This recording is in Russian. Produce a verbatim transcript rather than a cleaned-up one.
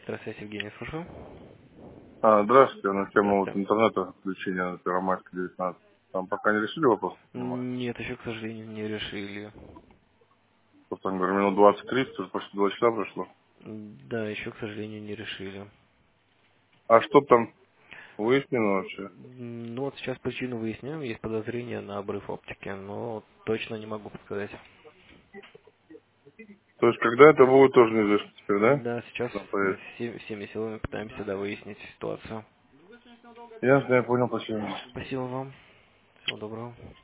Здравствуйте, Евгений, слушаю. А, здравствуйте, на тему вот Здравствуйте. интернета отключения на Первомайской девятнадцать. Там пока не решили вопрос? Понимаю. Нет, еще, к сожалению, не решили. Просто, там, говорю, минут двадцать тридцать, уже почти два часа прошло. Да, еще, к сожалению, не решили. А что там выяснено вообще? Ну вот сейчас причину выясняем, есть подозрение на обрыв оптики, но точно не могу сказать. То есть, когда это будет, тоже неизвестно теперь, да? Да, сейчас Там мы поедет. все- всеми силами пытаемся да, выяснить ситуацию. Ясно, я понял, спасибо. Спасибо вам. Всего доброго.